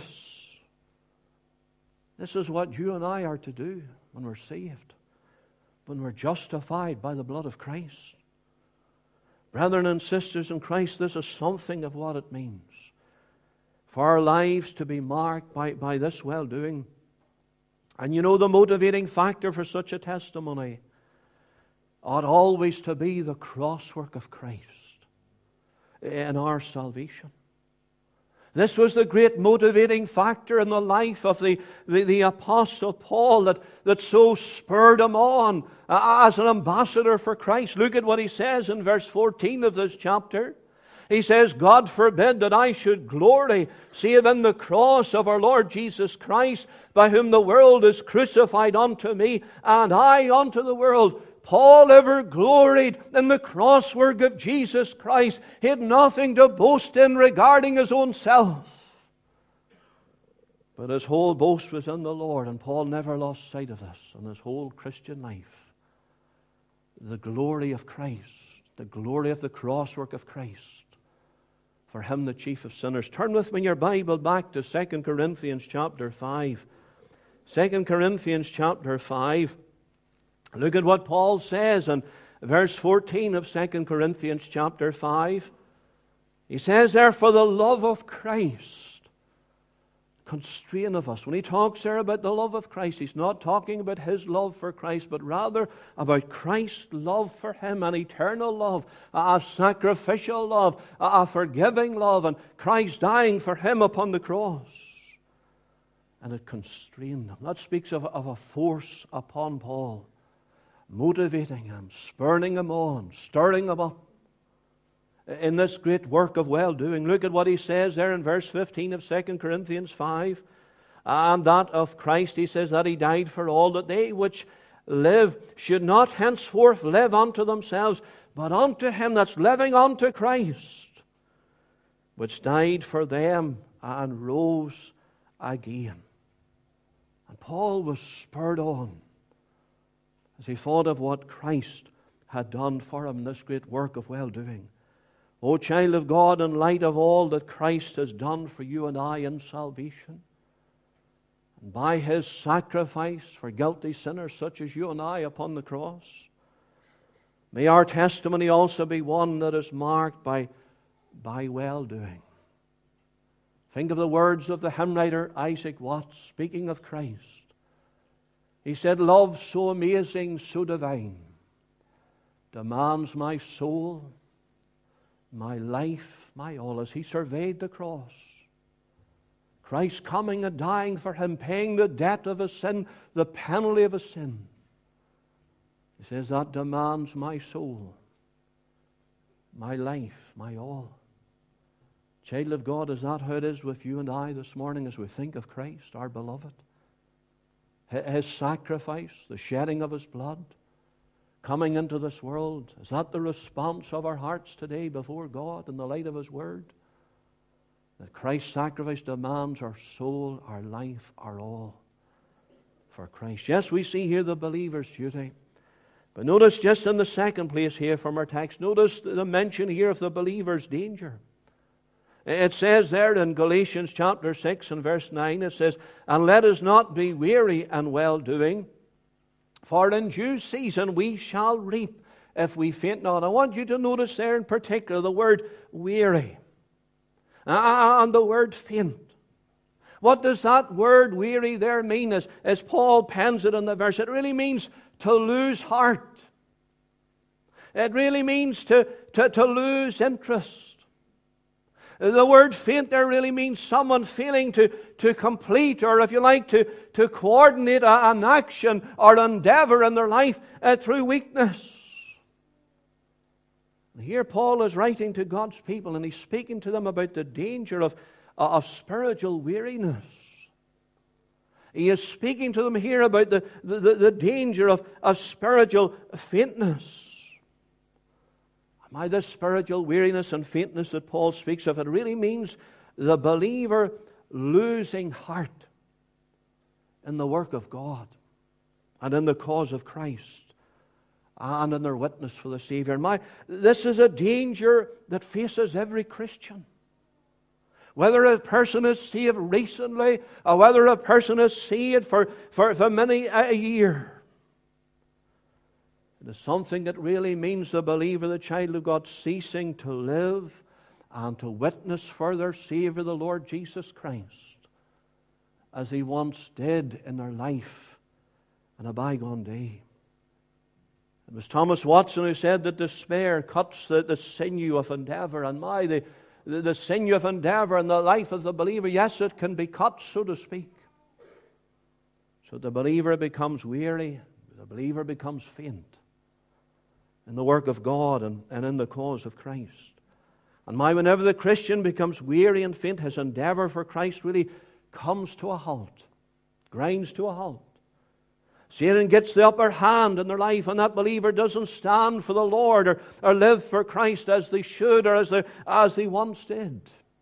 Speaker 3: This is what you and I are to do when we're saved, when we're justified by the blood of Christ. Brethren and sisters in Christ, this is something of what it means for our lives to be marked by this well-doing. And you know, the motivating factor for such a testimony ought always to be the cross-work of Christ in our salvation. This was the great motivating factor in the life of the Apostle Paul that so spurred him on as an ambassador for Christ. Look at what he says in verse 14 of this chapter. He says, God forbid that I should glory, save in the cross of our Lord Jesus Christ, by whom the world is crucified unto me, and I unto the world. Paul ever gloried in the crosswork of Jesus Christ. He had nothing to boast in regarding his own self. But his whole boast was in the Lord, and Paul never lost sight of this in his whole Christian life. The glory of Christ, the glory of the crosswork of Christ. For him, the chief of sinners. Turn with me in your Bible back to 2 Corinthians chapter 5. 2 Corinthians chapter 5. Look at what Paul says in verse 14 of 2 Corinthians chapter 5. He says there, for the love of Christ constraineth us. When he talks there about the love of Christ, he's not talking about his love for Christ, but rather about Christ's love for him, an eternal love, a sacrificial love, a forgiving love, and Christ dying for him upon the cross. And it constrained him. That speaks of a force upon Paul, motivating him, spurring him on, stirring him up in this great work of well-doing. Look at what he says there in verse 15 of 2 Corinthians 5. And that of Christ, he says, that he died for all, that they which live should not henceforth live unto themselves, but unto him that's living unto Christ, which died for them and rose again. And Paul was spurred on as he thought of what Christ had done for him in this great work of well-doing. O child of God, in light of all that Christ has done for you and I in salvation, and by His sacrifice for guilty sinners such as you and I upon the cross, may our testimony also be one that is marked by well-doing. Think of the words of the hymn writer Isaac Watts, speaking of Christ. He said, love so amazing, so divine, demands my soul, my life, my all. As he surveyed the cross, Christ coming and dying for him, paying the debt of his sin, the penalty of his sin. He says, that demands my soul, my life, my all. Child of God, is that how it is with you and I this morning as we think of Christ, our beloved? His sacrifice, the shedding of His blood, coming into this world. Is that the response of our hearts today before God in the light of His Word? That Christ's sacrifice demands our soul, our life, our all for Christ. Yes, we see here the believer's duty. But notice just in the second place here from our text, notice the mention here of the believer's danger. It says there in Galatians chapter 6 and verse 9, it says, and let us not be weary in well-doing, for in due season we shall reap if we faint not. I want you to notice there in particular the word weary and the word faint. What does that word weary there mean as Paul pens it in the verse? It really means to lose heart. It really means to lose interest. The word faint there really means someone failing to complete, or if you like, to coordinate an action or endeavor in their life through weakness. And here Paul is writing to God's people, and he's speaking to them about the danger of spiritual weariness. He is speaking to them here about the danger of spiritual faintness. By this spiritual weariness and faintness that Paul speaks of, it really means the believer losing heart in the work of God and in the cause of Christ and in their witness for the Savior. And this is a danger that faces every Christian. Whether a person is saved recently or whether a person is saved for many a year. It is something that really means the believer, the child of God, ceasing to live and to witness for their Savior, the Lord Jesus Christ, as He once did in their life in a bygone day. It was Thomas Watson who said that despair cuts the sinew of endeavor. And the sinew of endeavor in the life of the believer, yes, it can be cut, so to speak. So the believer becomes weary, the believer becomes faint in the work of God and in the cause of Christ. And whenever the Christian becomes weary and faint, his endeavor for Christ really comes to a halt, grinds to a halt. Satan gets the upper hand in their life, and that believer doesn't stand for the Lord or live for Christ as they should or as they once did.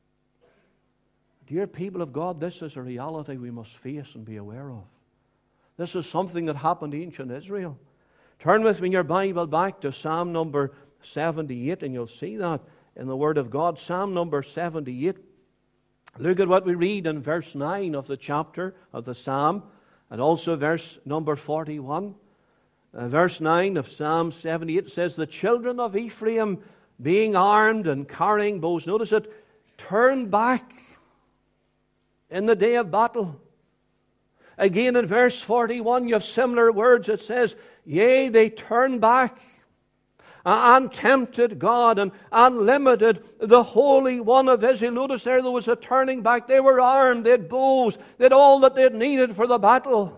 Speaker 3: Dear people of God, this is a reality we must face and be aware of. This is something that happened to ancient Israel. Turn with me in your Bible back to Psalm number 78, and you'll see that in the Word of God. Psalm number 78. Look at what we read in verse 9 of the chapter of the Psalm, and also verse number 41. Verse 9 of Psalm 78 says, "The children of Ephraim, being armed and carrying bows," notice it, "turn back in the day of battle." Again in verse 41 you have similar words. It says, "Yea, they turned back and tempted God and limited the Holy One of Israel." Notice there was a turning back. They were armed, they had bows, they had all that they needed for the battle.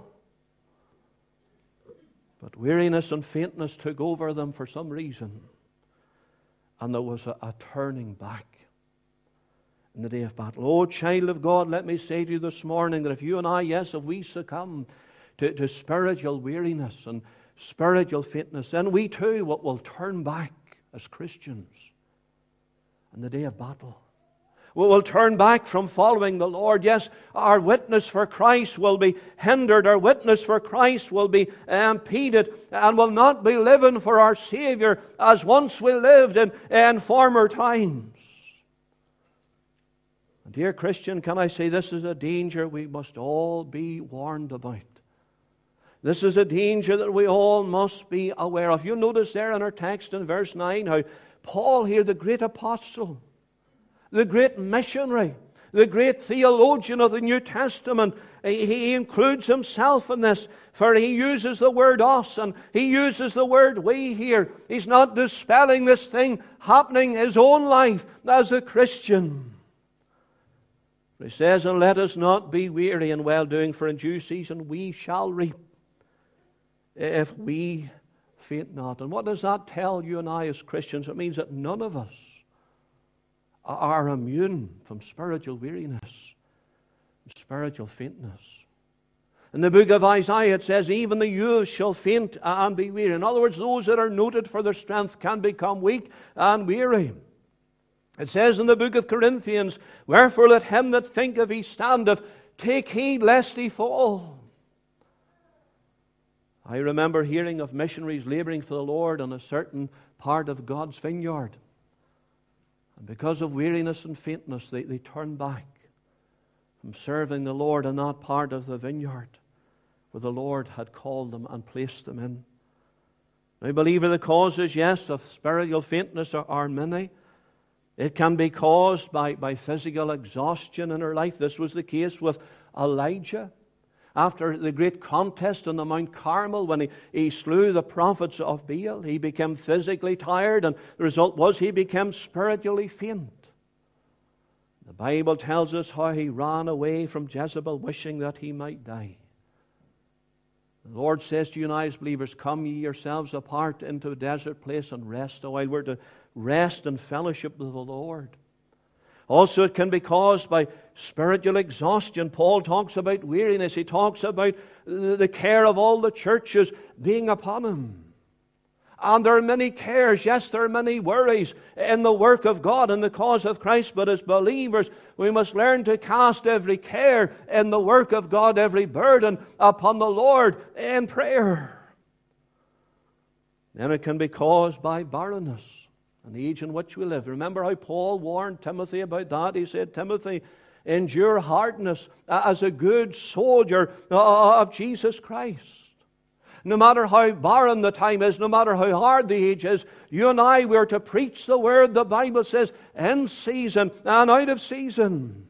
Speaker 3: But weariness and faintness took over them for some reason. And there was a turning back in the day of battle. Oh, child of God, let me say to you this morning that if you and I, yes, if we succumb to spiritual weariness and spiritual faintness, then we too will turn back as Christians in the day of battle. We will turn back from following the Lord. Yes, our witness for Christ will be hindered. Our witness for Christ will be impeded and will not be living for our Savior as once we lived in former times. Dear Christian, can I say this is a danger we must all be warned about. This is a danger that we all must be aware of. You'll notice there in our text in verse 9 how Paul here, the great apostle, the great missionary, the great theologian of the New Testament, he includes himself in this, for he uses the word us and he uses the word we here. He's not dispelling this thing happening in his own life as a Christian. He says, "And let us not be weary in well-doing, for in due season we shall reap if we faint not." And what does that tell you and I as Christians? It means that none of us are immune from spiritual weariness and spiritual faintness. In the book of Isaiah it says, "Even the youth shall faint and be weary." In other words, those that are noted for their strength can become weak and weary. It says in the book of Corinthians, "Wherefore let him that thinketh he standeth take heed lest he fall." I remember hearing of missionaries laboring for the Lord on a certain part of God's vineyard. And because of weariness and faintness, they turned back from serving the Lord in that part of the vineyard where the Lord had called them and placed them in. I believe the causes, yes, of spiritual faintness are many. It can be caused by physical exhaustion in our life. This was the case with Elijah. after the great contest on the Mount Carmel when he slew the prophets of Baal. He became physically tired, and the result was he became spiritually faint. The Bible tells us how he ran away from Jezebel wishing that he might die. The Lord says to you and I as believers, come ye yourselves apart into a desert place and rest a while. We're to rest and fellowship with the Lord. Also, it can be caused by spiritual exhaustion. Paul talks about weariness. He talks about the care of all the churches being upon him. And there are many cares, yes, there are many worries in the work of God and the cause of Christ. But as believers, we must learn to cast every care in the work of God, every burden upon the Lord in prayer. Then it can be caused by barrenness and the age in which we live. Remember how Paul warned Timothy about that? He said, Timothy, endure hardness as a good soldier of Jesus Christ. No matter how barren the time is, no matter how hard the age is, you and I, we are to preach the word, the Bible says, in season and out of season.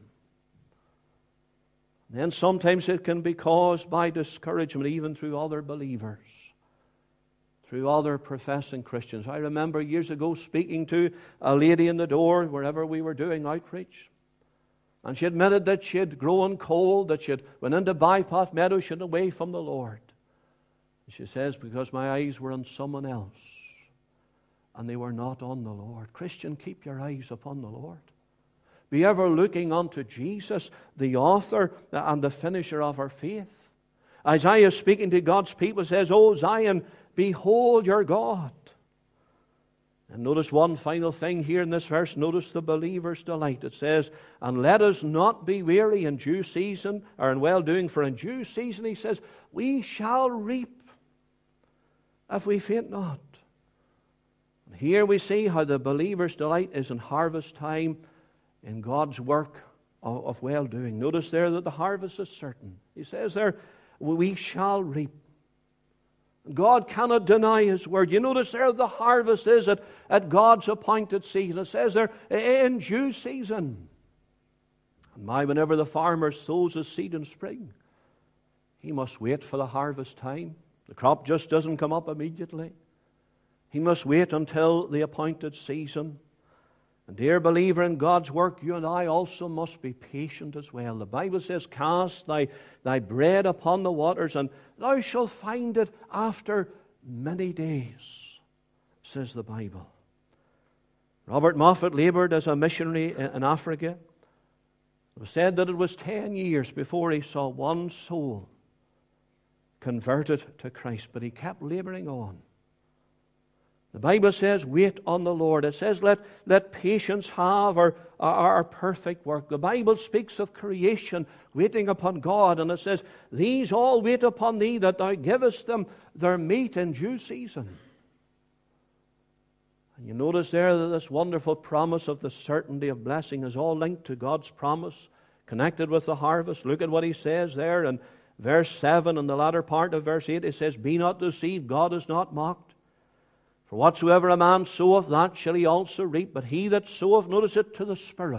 Speaker 3: Then sometimes it can be caused by discouragement, even through other believers, through other professing Christians. I remember years ago speaking to a lady in the door wherever we were doing outreach. And she admitted that she had grown cold, that she had went into Bypath Meadows, she had away from the Lord. She says, because my eyes were on someone else and they were not on the Lord. Christian, keep your eyes upon the Lord. Be ever looking unto Jesus, the author and the finisher of our faith. Isaiah, speaking to God's people, says, O Zion, behold your God. And notice one final thing here in this verse. Notice the believer's delight. It says, and let us not be weary in due season, or in well-doing, for in due season, he says, we shall reap if we faint not. And here we see how the believer's delight is in harvest time, in God's work of well-doing. Notice there that the harvest is certain. He says there, we shall reap. God cannot deny His word. You notice there the harvest is at God's appointed season. It says there, in due season. And whenever the farmer sows his seed in spring, he must wait for the harvest time. The crop just doesn't come up immediately. He must wait until the appointed season. And dear believer, in God's work, you and I also must be patient as well. The Bible says, cast thy bread upon the waters, and thou shalt find it after many days, says the Bible. Robert Moffat labored as a missionary in Africa. It was said that it was 10 years before he saw one soul converted to Christ, but he kept laboring on. The Bible says, wait on the Lord. It says, let patience have our perfect work. The Bible speaks of creation waiting upon God, and it says, these all wait upon thee, that thou givest them their meat in due season. And you notice there that this wonderful promise of the certainty of blessing is all linked to God's promise, connected with the harvest. Look at what he says there in verse 7 and the latter part of verse 8. It says, be not deceived, God is not mocked. For whatsoever a man soweth, that shall he also reap. But he that soweth, notice it, to the Spirit,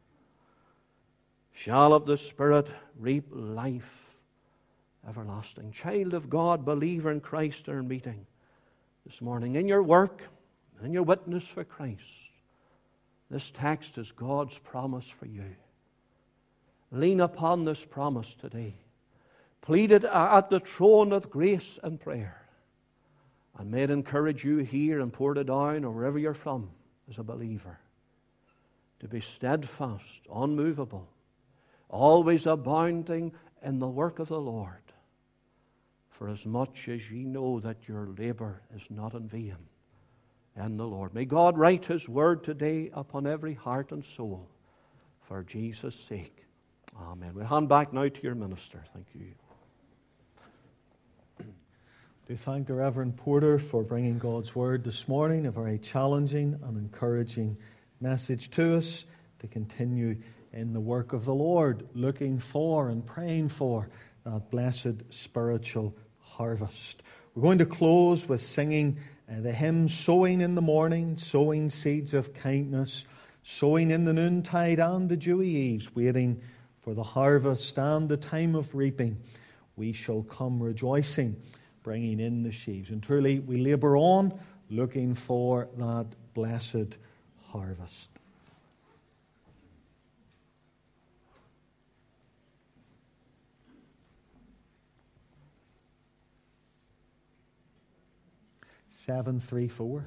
Speaker 3: shall of the Spirit reap life everlasting. Child of God, believer in Christ, our meeting this morning, in your work, in your witness for Christ, this text is God's promise for you. Lean upon this promise today. Plead it at the throne of grace and prayer. And may it encourage you here in Portadown or wherever you're from as a believer to be steadfast, unmovable, always abounding in the work of the Lord, for as much as ye know that your labor is not in vain in the Lord. May God write His word today upon every heart and soul for Jesus' sake. Amen. We hand back now to your minister. Thank you.
Speaker 1: We thank the Reverend Porter for bringing God's Word this morning, a very challenging and encouraging message to us to continue in the work of the Lord, looking for and praying for that blessed spiritual harvest. We're going to close with singing the hymn, Sowing in the Morning, Sowing Seeds of Kindness, Sowing in the Noontide and the Dewy Eves, waiting for the harvest and the time of reaping. we shall come rejoicing, bringing in the sheaves. And truly, we labour on, looking for that blessed harvest. Seven, 3, 4.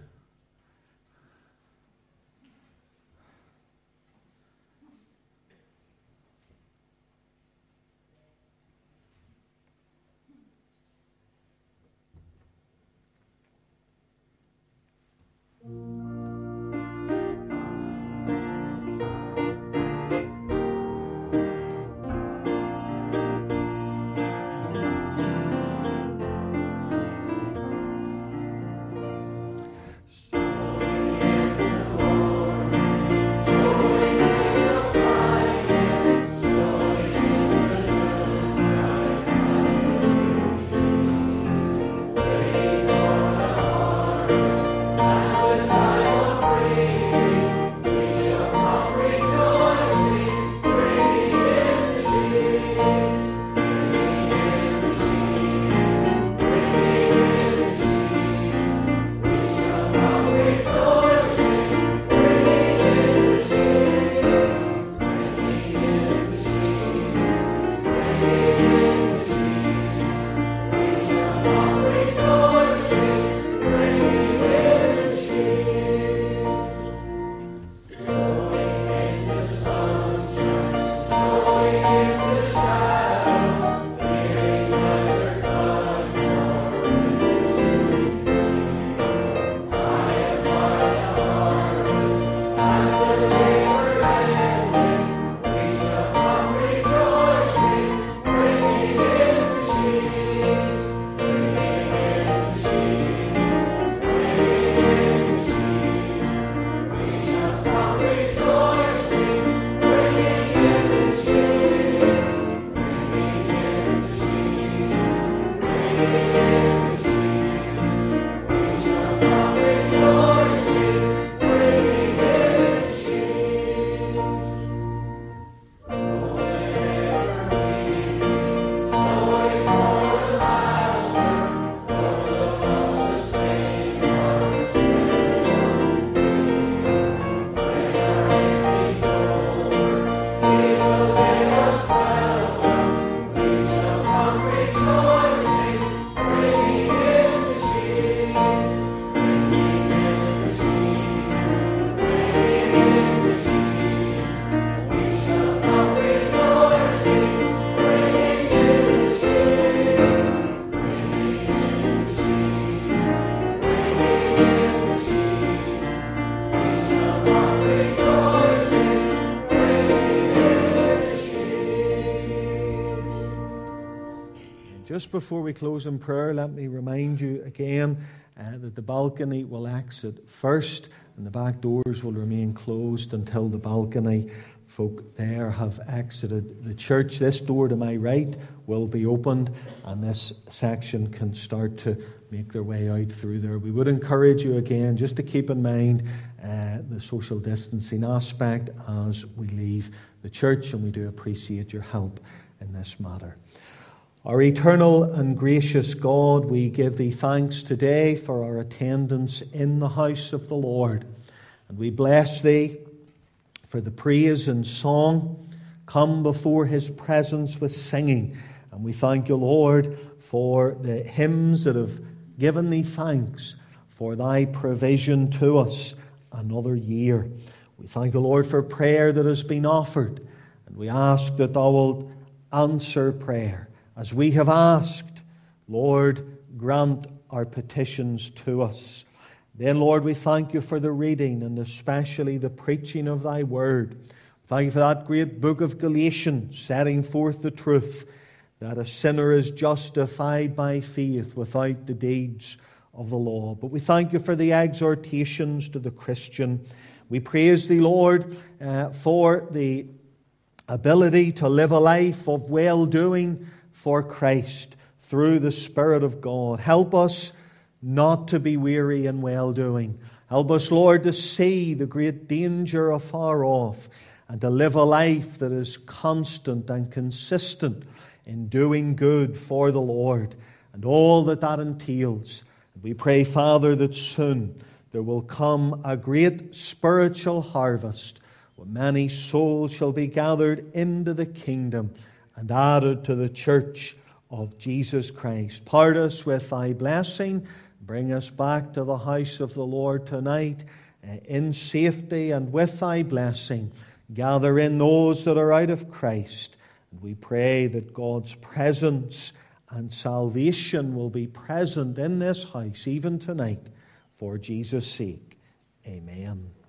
Speaker 1: Just before we close in prayer, let me remind you again that the balcony will exit first and the back doors will remain closed until the balcony folk there have exited the church. This door to my right will be opened and this section can start to make their way out through there. We would encourage you again just to keep in mind the social distancing aspect as we leave the church, and we do appreciate your help in this matter. Our eternal and gracious God, we give Thee thanks today for our attendance in the house of the Lord. And we bless Thee for the praise and song come before His presence with singing. And we thank You, Lord, for the hymns that have given Thee thanks for Thy provision to us another year. We thank You, Lord, for prayer that has been offered. And we ask that Thou wilt answer prayer. As we have asked, Lord, grant our petitions to us. Then, Lord, we thank You for the reading and especially the preaching of Thy word. Thank You for that great book of Galatians, setting forth the truth that a sinner is justified by faith without the deeds of the law. But we thank You for the exhortations to the Christian. We praise Thee, Lord, for the ability to live a life of well-doing for Christ through the Spirit of God. Help us not to be weary in well-doing. Help us, Lord, to see the great danger afar off and to live a life that is constant and consistent in doing good for the Lord and all that that entails. And we pray, Father, that soon there will come a great spiritual harvest where many souls shall be gathered into the kingdom and added to the church of Jesus Christ. Part us with thy blessing. Bring us back to the house of the Lord tonight in safety and with thy blessing. Gather in those that are out of Christ. And we pray that God's presence and salvation will be present in this house even tonight for Jesus' sake. Amen.